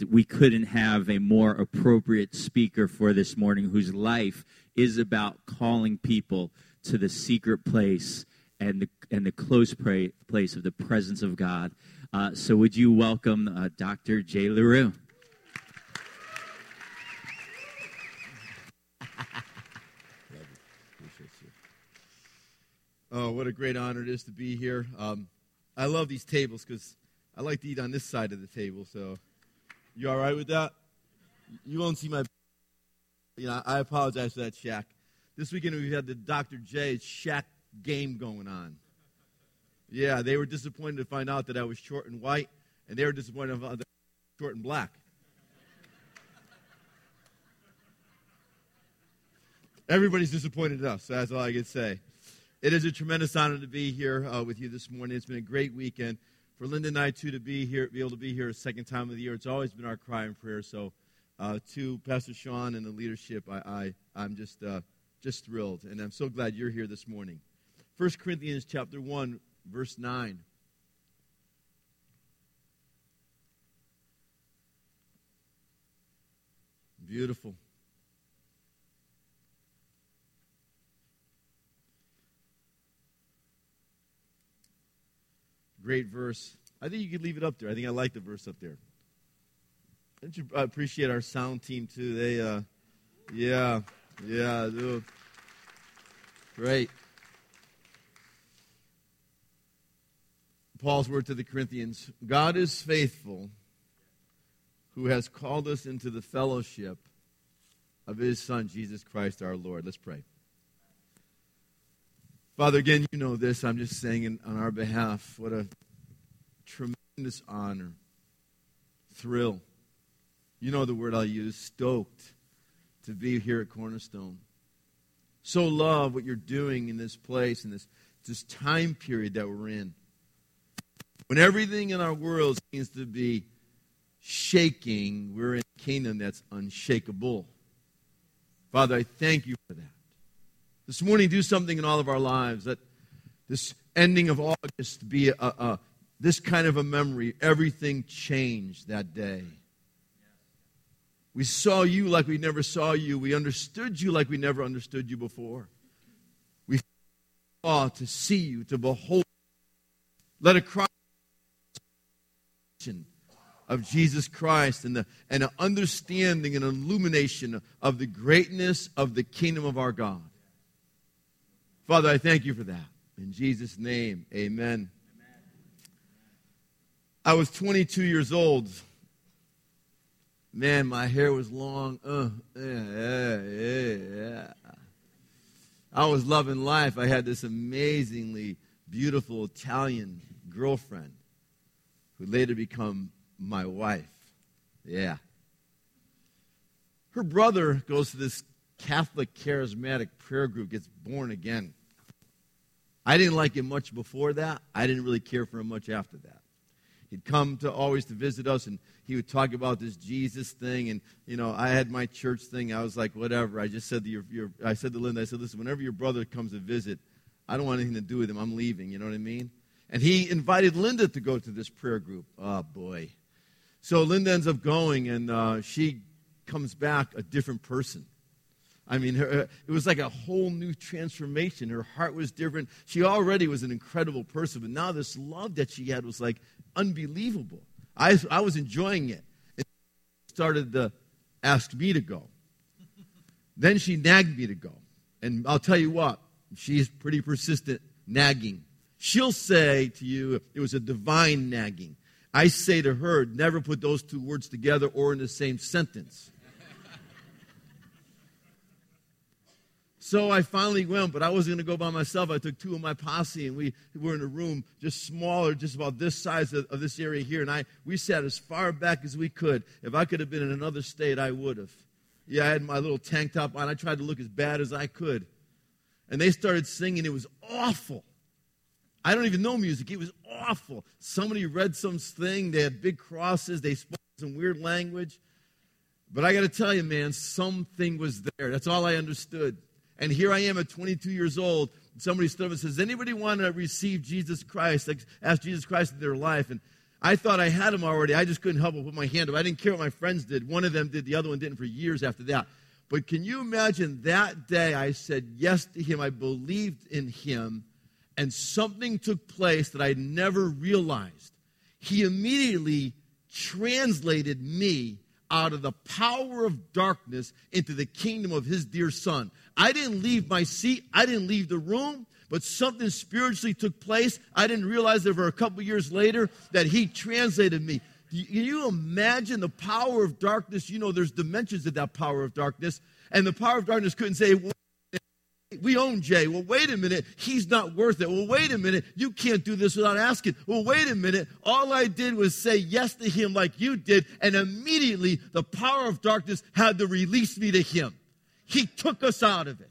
we couldn't have a more appropriate speaker for this morning whose life is about calling people to the secret place and the close place of the presence of God. So would you welcome Dr. Jay LaRue? Oh, what a great honor it is to be here. I love these tables because I like to eat on this side of the table. So, you all right with that? You won't see my... I apologize for that, Shaq. This weekend we had the Dr. J Shaq game going on. Yeah, they were disappointed to find out that I was short and white, and they were disappointed to find out that I was short and black. Everybody's disappointed in us, so that's all I can say. It is a tremendous honor to be here with you this morning. It's been a great weekend. For Linda and I, too, to be able to be here a second time of the year, it's always been our cry and prayer. So, to Pastor Sean and the leadership, I'm just thrilled, and I'm so glad you're here this morning. 1 Corinthians chapter 1, verse 9. Beautiful. Great verse. I think you could leave it up there. I think I like the verse up there. Don't you appreciate our sound team too? They, yeah, dude. Great. Paul's word to the Corinthians: God is faithful, who has called us into the fellowship of His Son, Jesus Christ our Lord. Let's pray. Father, again, you know this. I'm just saying on our behalf, what a tremendous honor, thrill. You know the word I'll use, stoked to be here at Cornerstone. So love what you're doing in this place, in this time period that we're in. When everything in our world seems to be shaking, we're in a kingdom that's unshakable. Father, I thank you for that. This morning, do something in all of our lives. That this ending of August be this kind of a memory. Everything changed that day. We saw you like we never saw you. We understood you like we never understood you before. We saw to see you, to behold. Let a cry of Jesus Christ and an understanding and illumination of the greatness of the kingdom of our God. Father, I thank you for that. In Jesus' name, amen. I was 22 years old. Man, my hair was long. I was loving life. I had this amazingly beautiful Italian girlfriend who later became my wife. Yeah. Her brother goes to this Catholic charismatic prayer group, gets born again. I didn't like him much before that. I didn't really care for him much after that. He'd come always to visit us, and he would talk about this Jesus thing. And I had my church thing. I was like, whatever. I just said to I said to Linda, I said, listen, whenever your brother comes to visit, I don't want anything to do with him. I'm leaving. You know what I mean? And he invited Linda to go to this prayer group. Oh boy! So Linda ends up going, and she comes back a different person. I mean, it was like a whole new transformation. Her heart was different. She already was an incredible person, but now this love that she had was like unbelievable. I was enjoying it. And she started to ask me to go. Then she nagged me to go. And I'll tell you what, she's pretty persistent nagging. She'll say to you, it was a divine nagging. I say to her, never put those two words together or in the same sentence. So I finally went, but I wasn't going to go by myself. I took two of my posse, and we were in a room just smaller, just about this size of this area here. And we sat as far back as we could. If I could have been in another state, I would have. Yeah, I had my little tank top on. I tried to look as bad as I could. And they started singing. It was awful. I don't even know music. It was awful. Somebody read something. They had big crosses. They spoke some weird language. But I got to tell you, man, something was there. That's all I understood. And here I am at 22 years old. Somebody stood up and says, anybody want to receive Jesus Christ, like, ask Jesus Christ in their life? And I thought I had them already. I just couldn't help but put my hand up. I didn't care what my friends did. One of them did. The other one didn't for years after that. But can you imagine that day I said yes to him. I believed in him. And something took place that I never realized. He immediately translated me out of the power of darkness into the kingdom of his dear son. I didn't leave my seat. I didn't leave the room. But something spiritually took place. I didn't realize that for a couple years later that he translated me. Can you imagine the power of darkness? You know, there's dimensions of that power of darkness. And the power of darkness couldn't say, well, we own Jay. Well, wait a minute. He's not worth it. Well, wait a minute. You can't do this without asking. Well, wait a minute. All I did was say yes to him like you did. And immediately the power of darkness had to release me to him. He took us out of it.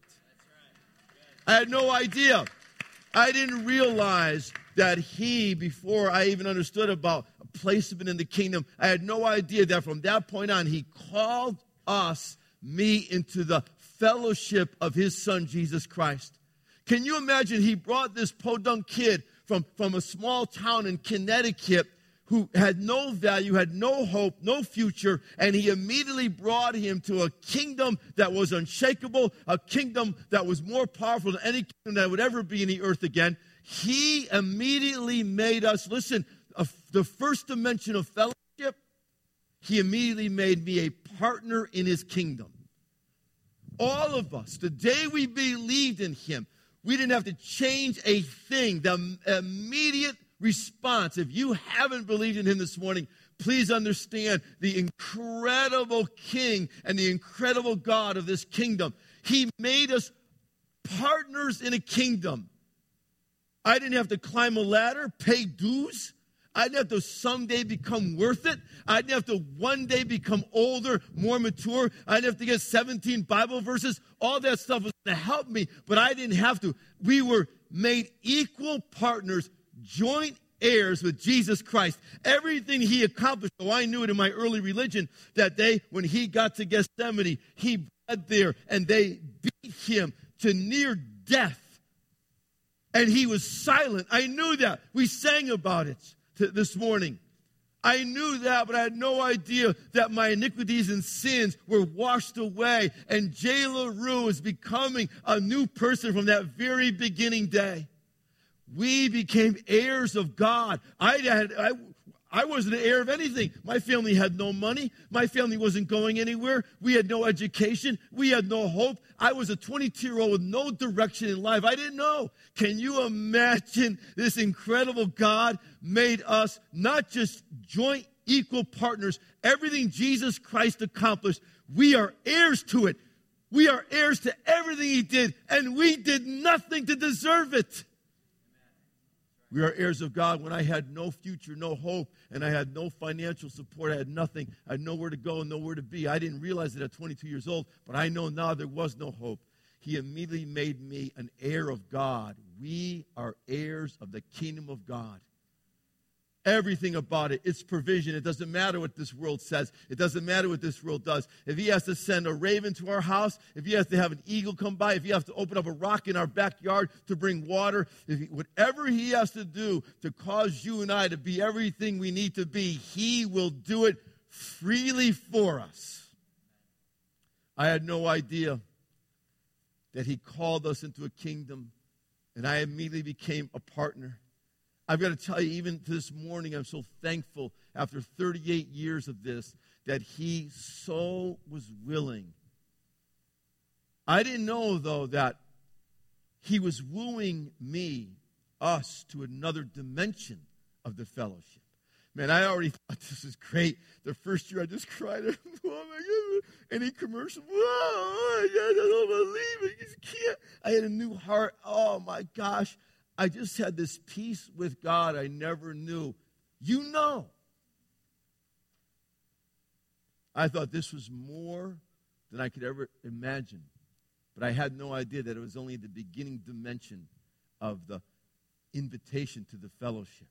I had no idea. I didn't realize that he, before I even understood about placement in the kingdom, I had no idea that from that point on, he called me into the fellowship of his son, Jesus Christ. Can you imagine? He brought this podunk kid from a small town in Connecticut who had no value, had no hope, no future, and he immediately brought him to a kingdom that was unshakable, a kingdom that was more powerful than any kingdom that would ever be in the earth again. He immediately made us, listen, the first dimension of fellowship, he immediately made me a partner in his kingdom. All of us, the day we believed in him, we didn't have to change a thing. The immediate response, if you haven't believed in him this morning, please understand the incredible King and the incredible God of this kingdom. He made us partners in a kingdom. I didn't have to climb a ladder, pay dues. I didn't have to someday become worth it. I didn't have to one day become older, more mature. I didn't have to get 17 Bible verses. All that stuff was going to help me, but I didn't have to. We were made equal partners, joint heirs with Jesus Christ. Everything he accomplished, so I knew it in my early religion, that day when he got to Gethsemane, he bled there, and they beat him to near death. And he was silent. I knew that. We sang about it this morning. I knew that, but I had no idea that my iniquities and sins were washed away. And Jay LaRue is becoming a new person from that very beginning day. We became heirs of God. I wasn't an heir of anything. My family had no money. My family wasn't going anywhere. We had no education. We had no hope. I was a 22-year-old with no direction in life. I didn't know. Can you imagine this incredible God made us not just joint equal partners? Everything Jesus Christ accomplished, we are heirs to it. We are heirs to everything he did, and we did nothing to deserve it. We are heirs of God when I had no future, no hope, and I had no financial support. I had nothing. I had nowhere to go and nowhere to be. I didn't realize it at 22 years old, but I know now there was no hope. He immediately made me an heir of God. We are heirs of the kingdom of God. Everything about it, its provision. It doesn't matter what this world says. It doesn't matter what this world does. If he has to send a raven to our house, if he has to have an eagle come by, if he has to open up a rock in our backyard to bring water, whatever he has to do to cause you and I to be everything we need to be, he will do it freely for us. I had no idea that he called us into a kingdom, and I immediately became a partner. I've got to tell you, even this morning, I'm so thankful after 38 years of this that he so was willing. I didn't know, though, that he was wooing us to another dimension of the fellowship. Man, I already thought this was great. The first year I just cried. Oh, my God. Any commercial? Oh, my God, I don't believe it. You just can't. I had a new heart. Oh, my gosh. I just had this peace with God I never knew. You know. I thought this was more than I could ever imagine. But I had no idea that it was only the beginning dimension of the invitation to the fellowship.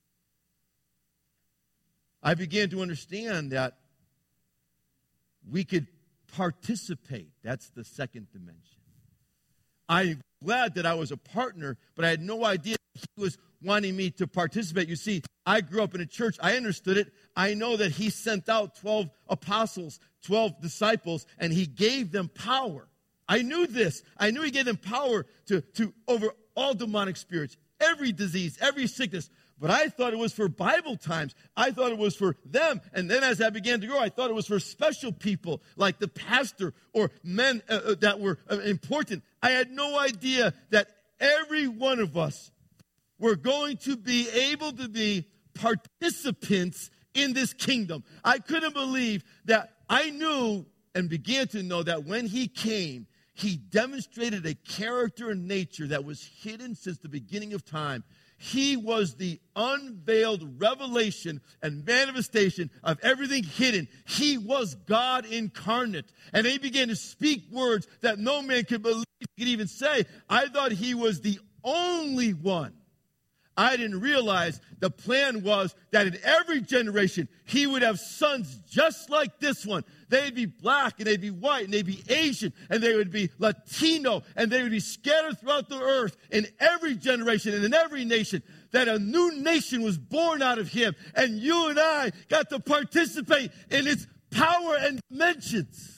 I began to understand that we could participate. That's the second dimension. I'm glad that I was a partner, but I had no idea he was wanting me to participate. You see, I grew up in a church. I understood it. I know that he sent out 12 apostles, 12 disciples, and he gave them power. I knew this. I knew he gave them power to over all demonic spirits, every disease, every sickness. But I thought it was for Bible times. I thought it was for them. And then as I began to grow, I thought it was for special people like the pastor or men that were important. I had no idea that every one of us were going to be able to be participants in this kingdom. I couldn't believe that I knew and began to know that when he came, he demonstrated a character and nature that was hidden since the beginning of time. He was the unveiled revelation and manifestation of everything hidden. He was God incarnate. And he began to speak words that no man could believe, could even say. I thought he was the only one. I didn't realize the plan was that in every generation, he would have sons just like this one. They'd be black, and they'd be white, and they'd be Asian, and they would be Latino, and they would be scattered throughout the earth in every generation and in every nation, that a new nation was born out of him. And you and I got to participate in its power and dimensions.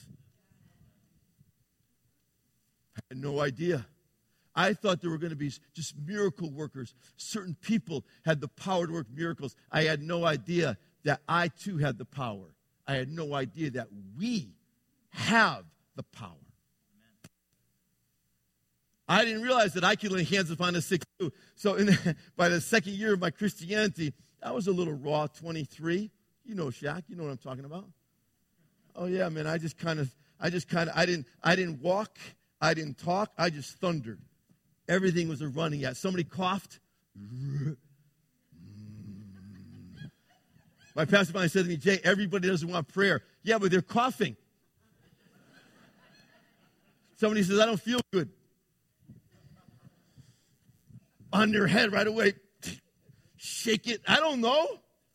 I had no idea. I thought there were going to be just miracle workers. Certain people had the power to work miracles. I had no idea that I too had the power. I had no idea that we have the power. I didn't realize that I could lay hands upon the sick too. So by the second year of my Christianity, I was a little raw, 23. You know Shaq, you know what I'm talking about. Oh yeah, man, I didn't walk, I didn't talk, I just thundered. Everything was a running at. Somebody coughed. My pastor finally said to me, Jay, everybody doesn't want prayer. Yeah, but they're coughing. Somebody says, I don't feel good. On their head right away. Shake it. I don't know.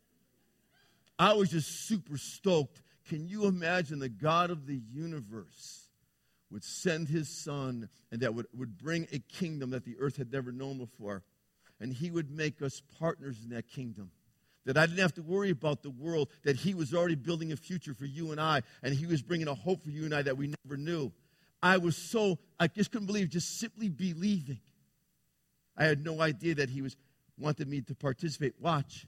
I was just super stoked. Can you imagine the God of the universe would send his son and that would bring a kingdom that the earth had never known before. And he would make us partners in that kingdom. That I didn't have to worry about the world, that he was already building a future for you and I, and he was bringing a hope for you and I that we never knew. I just couldn't believe, just simply believing. I had no idea that he wanted me to participate. Watch.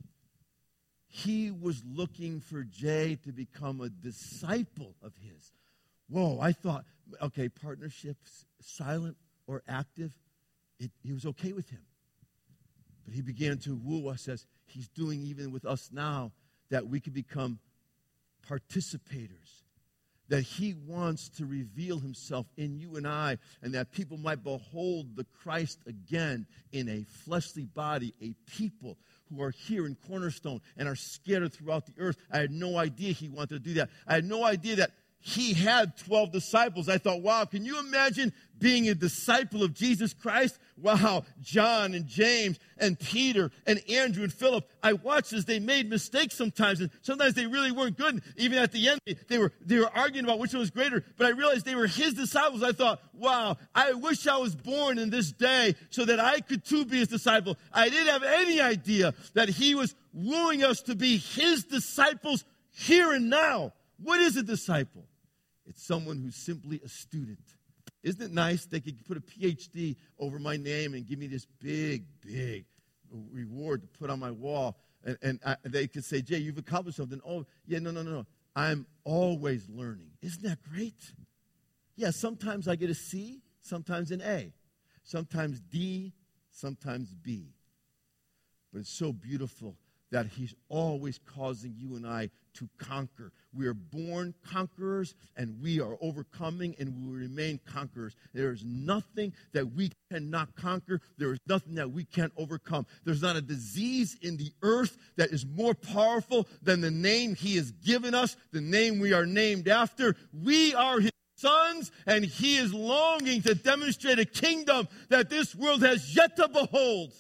He was looking for Jay to become a disciple of his. Whoa, I thought, okay, partnerships, silent or active, he was okay with him. But he began to woo us as he's doing even with us now, that we could become participators, that he wants to reveal himself in you and I, and that people might behold the Christ again in a fleshly body, a people who are here in Cornerstone and are scattered throughout the earth. I had no idea he wanted to do that. I had no idea that he had 12 disciples. I thought, wow, can you imagine being a disciple of Jesus Christ? Wow, John and James and Peter and Andrew and Philip. I watched as they made mistakes sometimes, and sometimes they really weren't good. Even at the end, they were arguing about which one was greater. But I realized they were his disciples. I thought, wow, I wish I was born in this day so that I could too be his disciple. I didn't have any idea that he was wooing us to be his disciples here and now. What is a disciple? It's someone who's simply a student. Isn't it nice they could put a PhD over my name and give me this big, big reward to put on my wall? And they could say, Jay, you've accomplished something. Oh, yeah, no. I'm always learning. Isn't that great? Yeah, sometimes I get a C, sometimes an A, sometimes D, sometimes B. But it's so beautiful that he's always causing you and I to conquer. We are born conquerors, and we are overcoming, and we will remain conquerors. There is nothing that we cannot conquer. There is nothing that we can't overcome. There's not a disease in the earth that is more powerful than the name he has given us, the name we are named after. We are his sons, and he is longing to demonstrate a kingdom that this world has yet to behold.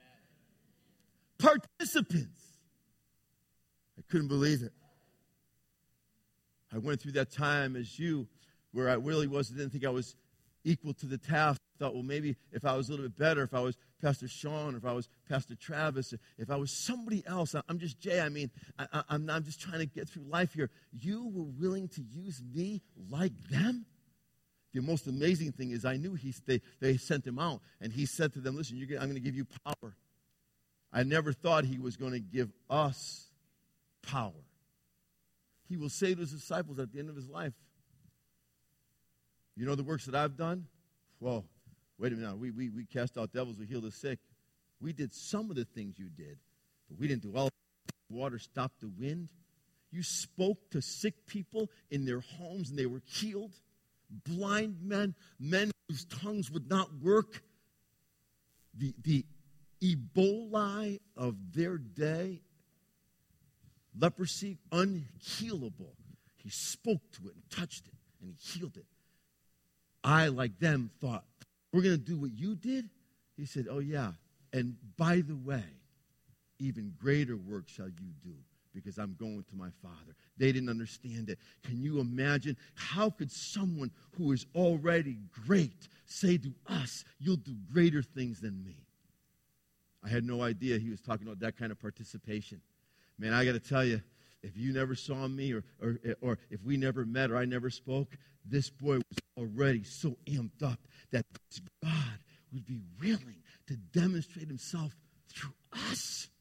Participants. I couldn't believe it. I went through that time as you, where I really didn't think I was equal to the task thought, well, maybe if I was a little bit better, if I was Pastor Sean, or if I was Pastor Travis, if I was somebody else, I'm just Jay. I mean, I'm just trying to get through life here. You were willing to use me like them? The most amazing thing is I knew they sent him out, and he said to them, listen, I'm going to give you power. I never thought he was going to give us power. He will say to his disciples at the end of his life, you know the works that I've done? Whoa, wait a minute. We cast out devils, we healed the sick. We did some of the things you did, but we didn't do all of it. Water stopped the wind. You spoke to sick people in their homes, and they were healed. Blind men whose tongues would not work. The Ebola of their day, leprosy, unhealable. He spoke to it and touched it, and he healed it. I, like them, thought, we're going to do what you did? He said, oh, yeah. And by the way, even greater work shall you do, because I'm going to my Father. They didn't understand it. Can you imagine? How could someone who is already great say to us, you'll do greater things than me? I had no idea he was talking about that kind of participation. Man, I got to tell you, if you never saw me or if we never met or I never spoke, this boy was already so amped up that God would be willing to demonstrate himself through us.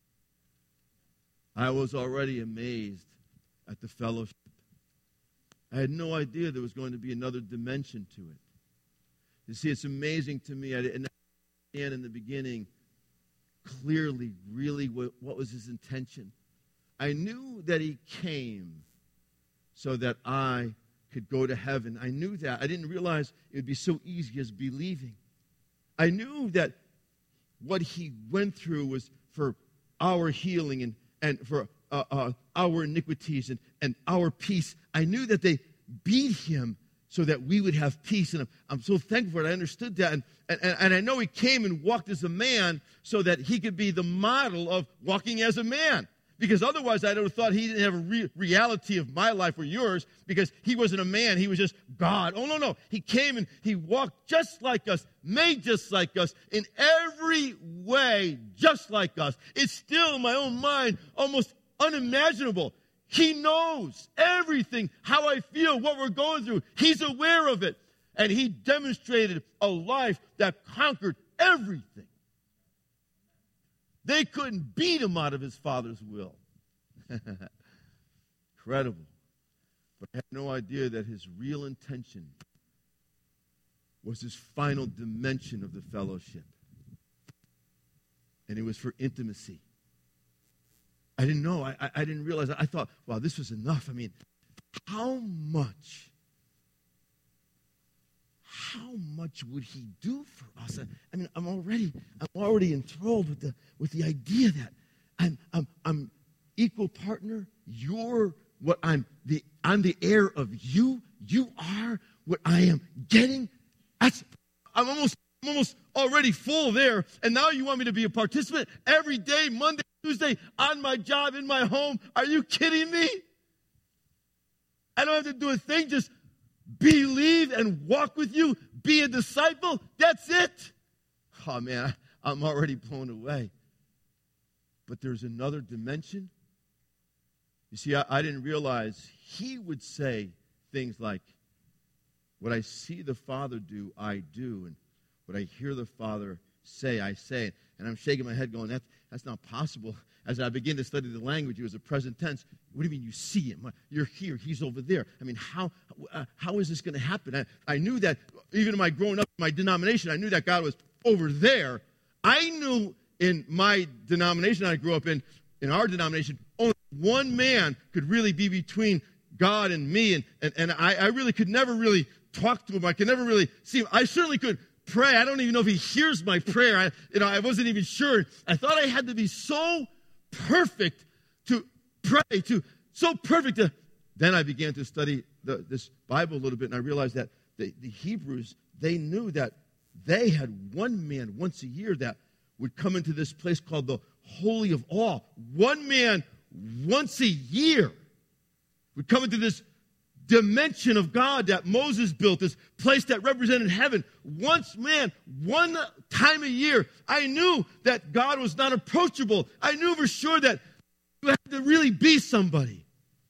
I was already amazed at the fellowship. I had no idea there was going to be another dimension to it. You see, it's amazing to me. I didn't understand in the beginning clearly, really, what was his intention. I knew that he came so that I could go to heaven. I knew that. I didn't realize it would be so easy as believing. I knew that what he went through was for our healing and for our iniquities and our peace. I knew that they beat him so that we would have peace. And I'm so thankful for it. I understood that. And I know he came and walked as a man so that he could be the model of walking as a man. Because otherwise, I would have thought he didn't have a reality of my life or yours, because he wasn't a man. He was just God. Oh, no. He came and he walked just like us, made just like us, in every way just like us. It's still, in my own mind, almost unimaginable. He knows everything, how I feel, what we're going through. He's aware of it. And he demonstrated a life that conquered everything. They couldn't beat him out of his Father's will. Incredible. But I had no idea that his real intention was his final dimension of the fellowship. And it was for intimacy. I didn't know. I didn't realize. I thought, wow, this was enough. I mean, how much would he do for us? I mean, I'm already enthralled with the idea that I'm equal partner. You're what I'm the heir of you. You are what I am getting. I'm almost already full there, and now you want me to be a participant every day, Monday, Tuesday, on my job, in my home. Are you kidding me? I don't have to do a thing, just believe and walk with you, be a disciple. That's it. Oh, man, I'm already blown away. But there's another dimension. You see, I didn't realize he would say things like, what I see the Father do, I do, and what I hear the Father say, I say. And I'm shaking my head going, that's not possible. As I begin to study the language, it was a present tense. What do you mean you see him? You're here, he's over there. I mean, how is this going to happen? I knew that, even in my growing up in my denomination, I knew that God was over there. I knew in my denomination I grew up in our denomination, only one man could really be between God and me. And I really could never really talk to him. I could never really see him. I certainly could pray. I don't even know if he hears my prayer. I wasn't even sure. I thought I had to be so perfect to pray, so perfect to. Then I began to study this Bible a little bit, and I realized that the Hebrews, they knew that they had one man once a year that would come into this place called the Holy of All. One man once a year would come into this dimension of God that Moses built, this place that represented heaven, one time a year, I knew that God was not approachable. I knew for sure that you had to really be somebody.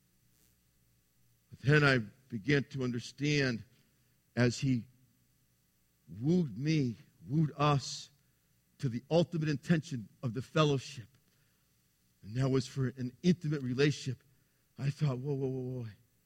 But then I began to understand as he wooed us to the ultimate intention of the fellowship. And that was for an intimate relationship. I thought, whoa.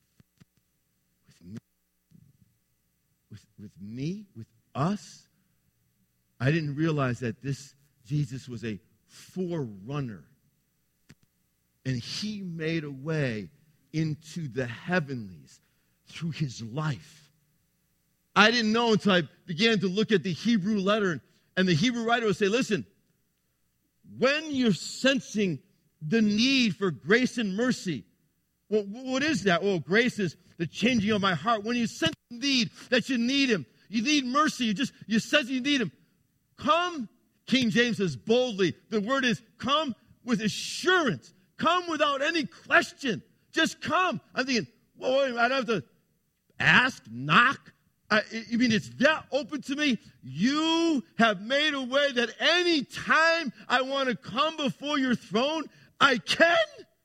With us? I didn't realize that this Jesus was a forerunner. And he made a way into the heavenlies through his life. I didn't know until I began to look at the Hebrew letter, and the Hebrew writer would say, listen, when you're sensing the need for grace and mercy, well, what is that? Well, grace is the changing of my heart. When you sense the need that you need him, you need mercy, you sense you need him, come, King James says boldly. The word is come with assurance. Come without any question. Just come. I'm thinking, well, I don't have to ask, knock. You mean it's that open to me? You have made a way that any time I want to come before your throne, I can.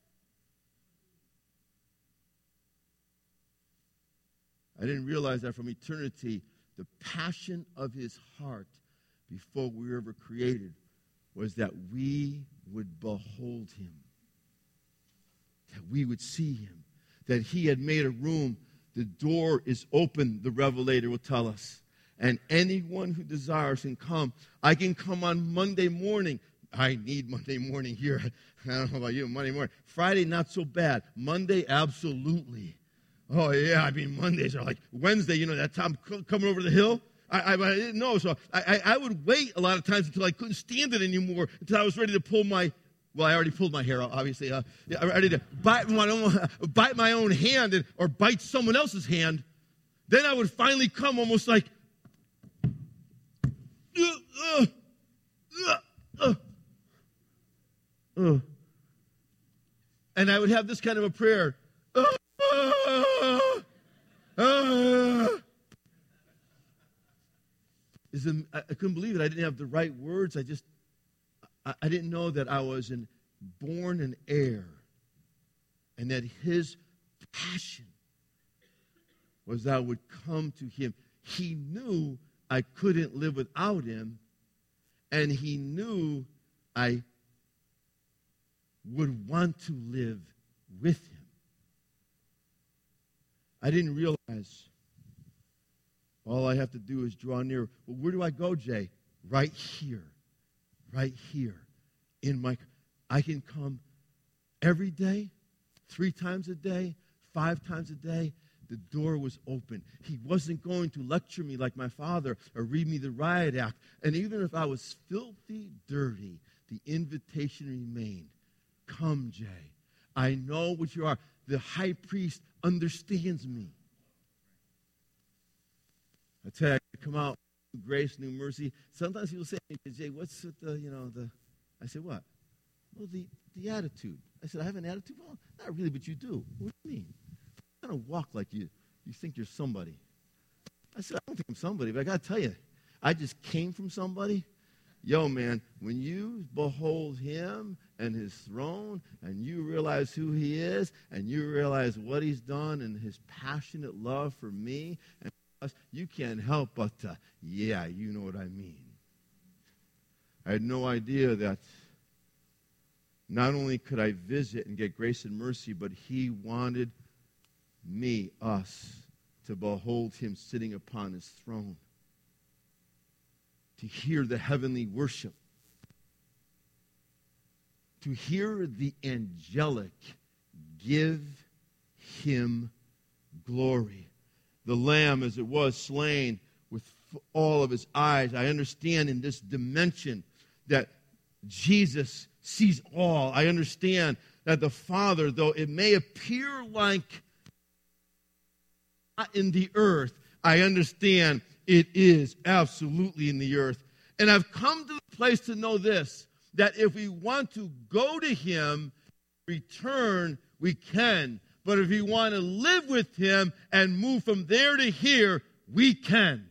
I didn't realize that from eternity, the passion of his heart before we were ever created was that we would behold him, that we would see him, that he had made a room. The door is open, the Revelator will tell us. And anyone who desires can come. I can come on Monday morning. I need Monday morning here. I don't know about you, Monday morning. Friday, not so bad. Monday, absolutely. Oh, yeah, I mean, Mondays are like Wednesday, that time coming over the hill. I didn't know, so I would wait a lot of times until I couldn't stand it anymore, until I was ready to pull my, well, I already pulled my hair out, obviously. I'm ready to bite my own hand or bite someone else's hand. Then I would finally come almost like, and I would have this kind of a prayer. I couldn't believe it. I didn't have the right words. I didn't know that I was born an heir, and that his passion was that I would come to him. He knew I couldn't live without him, and he knew I would want to live with him. I didn't realize all I have to do is draw near. Well, where do I go, Jay? Right here. I can come every day, 3 times a day, 5 times a day. The door was open. He wasn't going to lecture me like my father or read me the riot act. And even if I was filthy dirty, the invitation remained. Come, Jay. I know what you are. The high priest understands me. I tell you, I come out, new grace, new mercy. Sometimes people say, Jay, what's with the I say, what? Well, the attitude. I said, I have an attitude? Well, not really, but you do. What do you mean? You kind of walk like you think you're somebody. I said, I don't think I'm somebody, but I got to tell you, I just came from somebody. Yo, man, when you behold him and his throne, and you realize who he is, and you realize what he's done and his passionate love for me, and us, you can't help but yeah, you know what I mean. I had no idea that not only could I visit and get grace and mercy, but he wanted us, to behold him sitting upon his throne, to hear the heavenly worship, to hear the angelic give him glory. The Lamb, as it was slain with all of his eyes. I understand in this dimension that Jesus sees all. I understand that the Father, though it may appear like not in the earth, I understand it is absolutely in the earth. And I've come to the place to know this, that if we want to go to him, return, we can. But if we want to live with him and move from there to here, we can.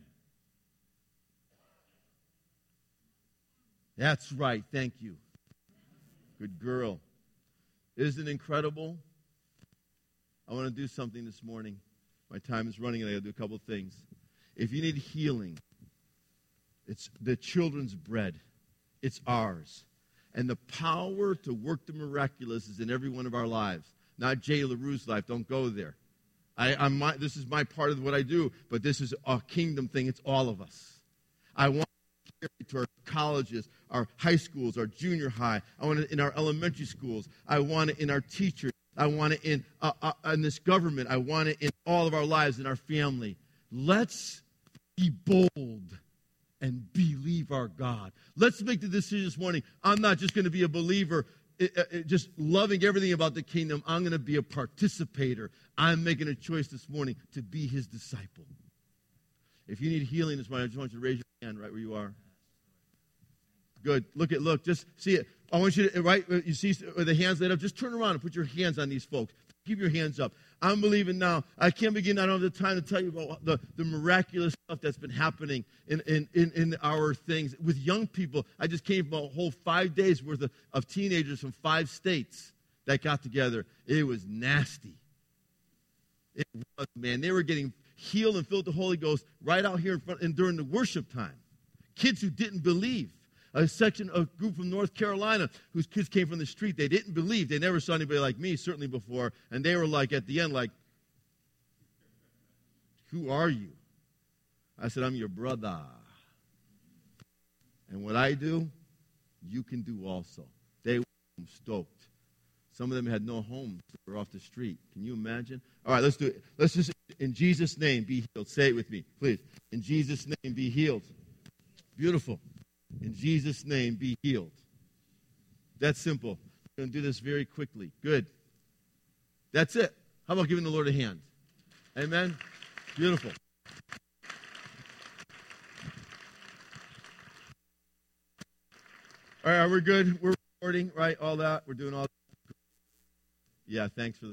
That's right. Thank you. Good girl. Isn't it incredible? I want to do something this morning. My time is running, and I got to do a couple of things. If you need healing, it's the children's bread. It's ours. And the power to work the miraculous is in every one of our lives. Not Jay LaRue's life. Don't go there. This is my part of what I do, but this is a kingdom thing. It's all of us. I want to our colleges, our high schools, our junior high. I want it in our elementary schools. I want it in our teachers. I want it in this government. I want it in all of our lives, in our family. Let's be bold and believe our God. Let's make the decision this morning. I'm not just going to be a believer, just loving everything about the kingdom. I'm going to be a participator. I'm making a choice this morning to be his disciple. If you need healing this morning, I just want you to raise your hand right where you are. Good. Look. Just see it. I want you to, right, you see the hands laid up, just turn around and put your hands on these folks. Keep your hands up. I'm believing now. I don't have the time to tell you about the miraculous stuff that's been happening in our things. With young people, I just came from a whole 5 days worth of teenagers from 5 states that got together. It was nasty. It was, man. They were getting healed and filled with the Holy Ghost right out here in front and during the worship time. Kids who didn't believe. A group from North Carolina whose kids came from the street. They didn't believe. They never saw anybody like me, certainly before. And they were like, at the end, like, who are you? I said, I'm your brother. And what I do, you can do also. They were stoked. Some of them had no homes. They were off the street. Can you imagine? All right, let's do it. Let's just, in Jesus' name, be healed. Say it with me, please. In Jesus' name, be healed. Beautiful. In Jesus' name, be healed. That's simple. We're going to do this very quickly. Good. That's it. How about giving the Lord a hand? Amen? Beautiful. All right, we're good. We're recording, right? All that. We're doing all that. Yeah, thanks for the...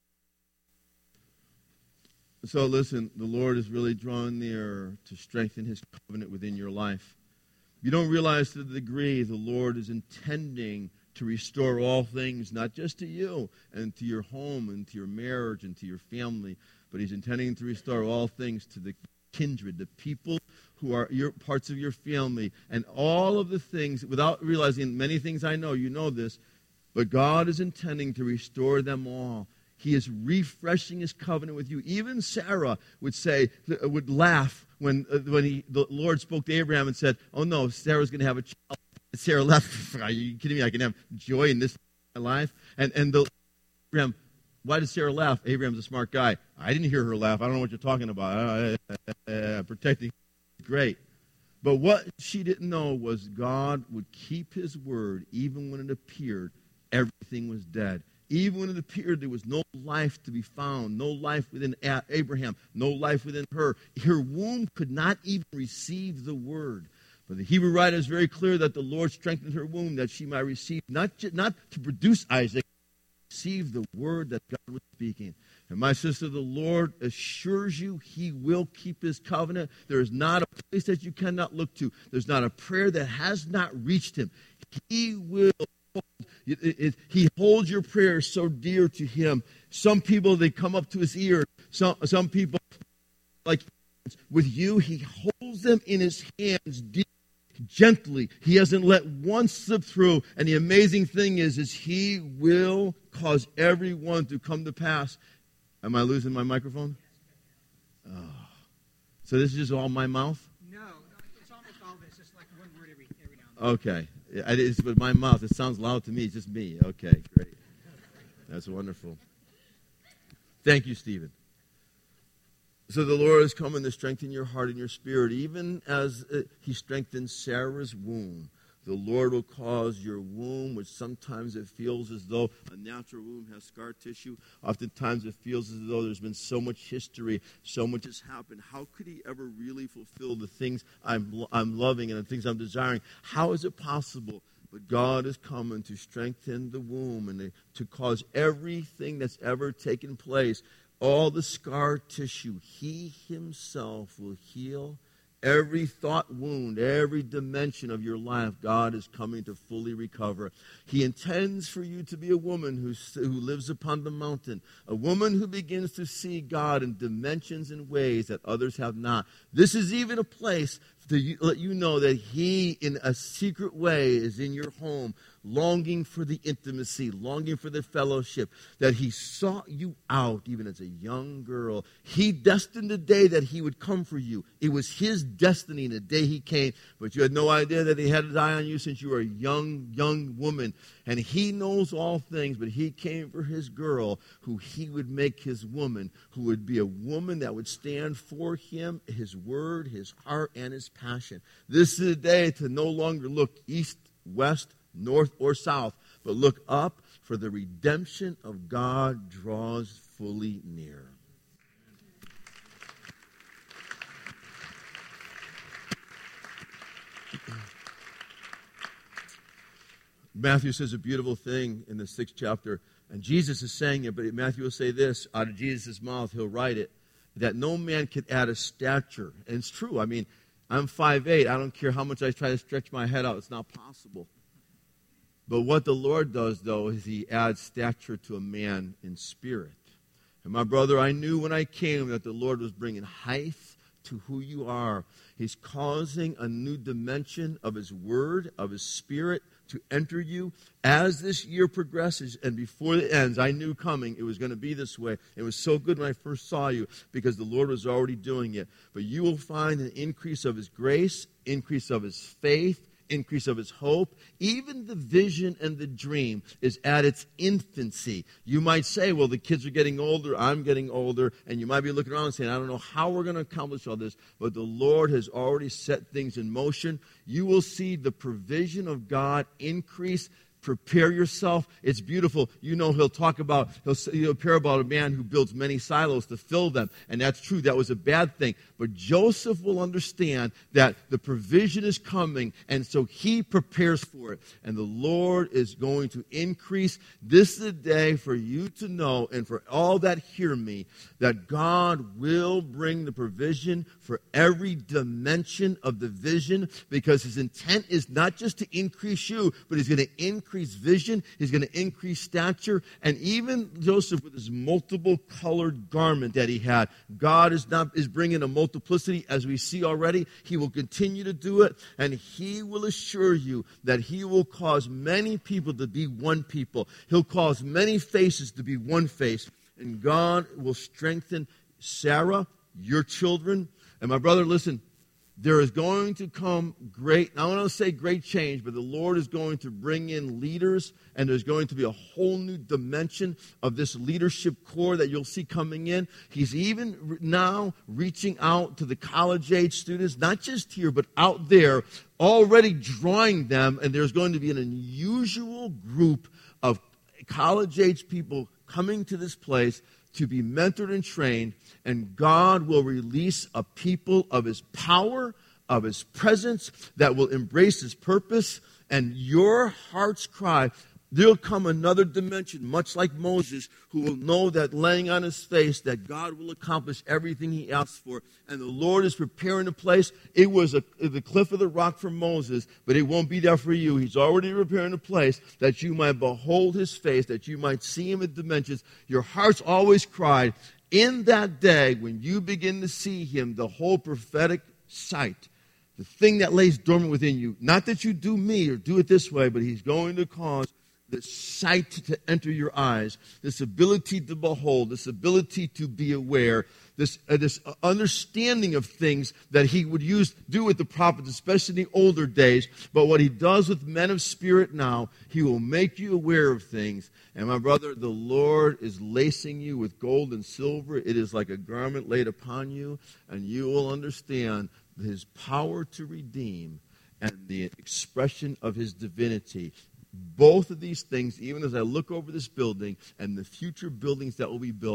So listen, the Lord is really drawing near to strengthen his covenant within your life. You don't realize to the degree the Lord is intending to restore all things, not just to you and to your home and to your marriage and to your family, but he's intending to restore all things to the kindred, the people who are your parts of your family, and all of the things, without realizing many things I know, you know this, but God is intending to restore them all. He is refreshing his covenant with you. Even Sarah would laugh when the Lord spoke to Abraham and said, oh no, Sarah's going to have a child. And Sarah laughed. Are you kidding me? I can have joy in this life. And Abraham, why did Sarah laugh? Abraham's a smart guy. I didn't hear her laugh. I don't know what you're talking about. Protecting, great. But what she didn't know was God would keep his word even when it appeared everything was dead. Even when it appeared there was no life to be found, no life within Abraham, no life within her. Her womb could not even receive the word. But the Hebrew writer is very clear that the Lord strengthened her womb that she might receive, not to produce Isaac, but receive the word that God was speaking. And my sister, the Lord assures you he will keep his covenant. There is not a place that you cannot look to. There's not a prayer that has not reached him. He will. He holds your prayers so dear to him. Some people, they come up to his ear. Some people, like with you, he holds them in his hands deep, gently. He hasn't let one slip through. And the amazing thing is he will cause everyone to come to pass. Am I losing my microphone? Oh. So this is just all my mouth? No, it's almost all this. Just like one word every now and then. Okay. It's with my mouth. It sounds loud to me. It's just me. Okay, great. That's wonderful. Thank you, Stephen. So the Lord is coming to strengthen your heart and your spirit. Even as he strengthened Sarah's womb, the Lord will cause your womb, which sometimes it feels as though a natural womb has scar tissue. Oftentimes it feels as though there's been so much history, so much has happened. How could he ever really fulfill the things I'm loving and the things I'm desiring? How is it possible But God is coming to strengthen the womb and to cause everything that's ever taken place, all the scar tissue, He Himself will heal. Every thought wound, every dimension of your life, God is coming to fully recover. He intends for you to be a woman who lives upon the mountain, a woman who begins to see God in dimensions and ways that others have not. This is even a place to let you know that He, in a secret way, is in your home, longing for the intimacy, longing for the fellowship, that He sought you out even as a young girl. He destined the day that He would come for you. It was His destiny the day He came, but you had no idea that He had His eye on you since you were a young woman. And He knows all things, but He came for His girl, who He would make His woman, who would be a woman that would stand for Him, His word, His heart, and His passion. This is a day to no longer look east, west, north, or south, but look up, for the redemption of God draws fully near. Matthew says a beautiful thing in the 6th chapter, and Jesus is saying it, but Matthew will say this, out of Jesus' mouth, he'll write it, that no man can add a stature. And it's true. I mean, I'm 5'8". I don't care how much I try to stretch my head out. It's not possible. But what the Lord does, though, is He adds stature to a man in spirit. And my brother, I knew when I came that the Lord was bringing height to who you are. He's causing a new dimension of His word, of His spirit, to enter you as this year progresses. And before it ends, I knew coming it was going to be this way. It was so good when I first saw you because the Lord was already doing it. But you will find an increase of His grace, increase of His faith, increase of His hope. Even the vision and the dream is at its infancy. You might say, well, the kids are getting older, I'm getting older, and you might be looking around and saying, I don't know how we're going to accomplish all this, but the Lord has already set things in motion. You will see the provision of God increase. Prepare yourself. It's beautiful. You know, he'll appear about a man who builds many silos to fill them. And that's true. That was a bad thing. But Joseph will understand that the provision is coming, and so he prepares for it. And the Lord is going to increase. This is a day for you to know, and for all that hear me, that God will bring the provision for every dimension of the vision, because His intent is not just to increase you, but He's going to increase vision, He's going to increase stature. And even Joseph, with his multiple colored garment that he had, God is bringing a multiplicity, as we see already. He will continue to do it, and He will assure you that He will cause many people to be one people. He'll cause many faces to be one face, and God will strengthen Sarah, your children. And my brother, listen, there is going to come great, I don't want to say great change, but the Lord is going to bring in leaders, and there's going to be a whole new dimension of this leadership core that you'll see coming in. He's even now reaching out to the college-age students, not just here, but out there, already drawing them, and there's going to be an unusual group of college-age people coming to this place to be mentored and trained, and God will release a people of His power, of His presence, that will embrace His purpose. And your heart's cry, there'll come another dimension, much like Moses, who will know that laying on his face, that God will accomplish everything he asks for. And the Lord is preparing a place. It was the cliff of the rock for Moses, but it won't be there for you. He's already preparing a place that you might behold His face, that you might see Him in dimensions. Your heart's always cried, in that day when you begin to see Him, the whole prophetic sight, the thing that lays dormant within you, not that you do me or do it this way, but He's going to cause this sight to enter your eyes, this ability to behold, this ability to be aware, this understanding of things that He would do with the prophets, especially in the older days. But what He does with men of spirit now, He will make you aware of things. And my brother, the Lord is lacing you with gold and silver. It is like a garment laid upon you, and you will understand His power to redeem and the expression of His divinity. Both of these things, even as I look over this building and the future buildings that will be built,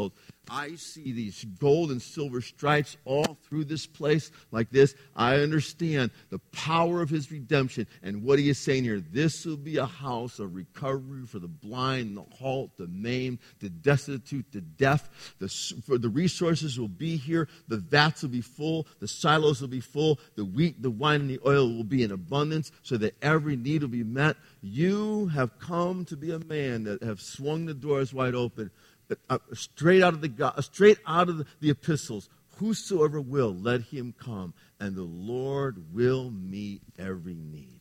I see these gold and silver stripes all through this place like this. I understand the power of his redemption. And what he is saying here, this will be a house of recovery for the blind, the halt, the maimed, the destitute, the deaf. For the resources will be here. The vats will be full. The silos will be full. The wheat, the wine, and the oil will be in abundance so that every need will be met. You have come to be a man that have swung the doors wide open. Straight out of the epistles, whosoever will, let him come, and the Lord will meet every need.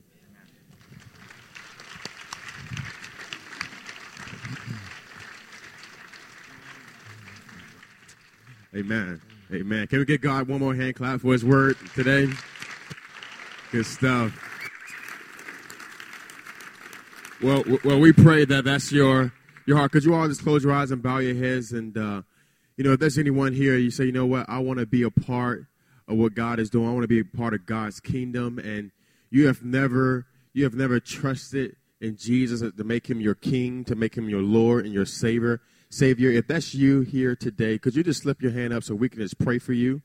Amen. Amen. Can we give God one more hand clap for his word today? Good stuff. Well, we pray that that's your heart. Could you all just close your eyes and bow your heads? And, if there's anyone here, you say, you know what, I want to be a part of what God is doing. I want to be a part of God's kingdom. And you have never trusted in Jesus to make him your king, to make him your Lord and your Savior. If that's you here today, could you just slip your hand up so we can just pray for you?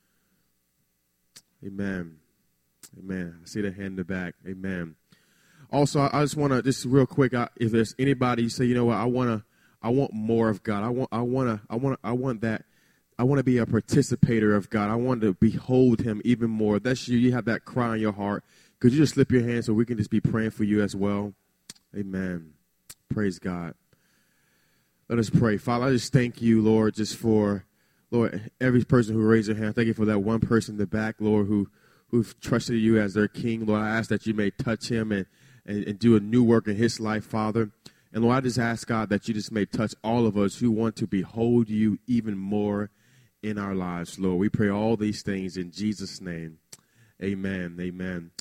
Amen. Amen. I see the hand in the back. Amen. Also, I just want to, just real quick, if there's anybody, you say, you know what, I want more of God. I want that. I want to be a participator of God. I want to behold him even more. If that's you. You have that cry in your heart. Could you just slip your hand so we can just be praying for you as well? Amen. Praise God. Let us pray. Father, I just thank you, Lord, just for, Lord, every person who raised their hand. Thank you for that one person in the back, Lord, who've trusted you as their king. Lord, I ask that you may touch him and do a new work in his life, Father. And Lord, I just ask, God, that you just may touch all of us who want to behold you even more in our lives, Lord. We pray all these things in Jesus' name. Amen. Amen.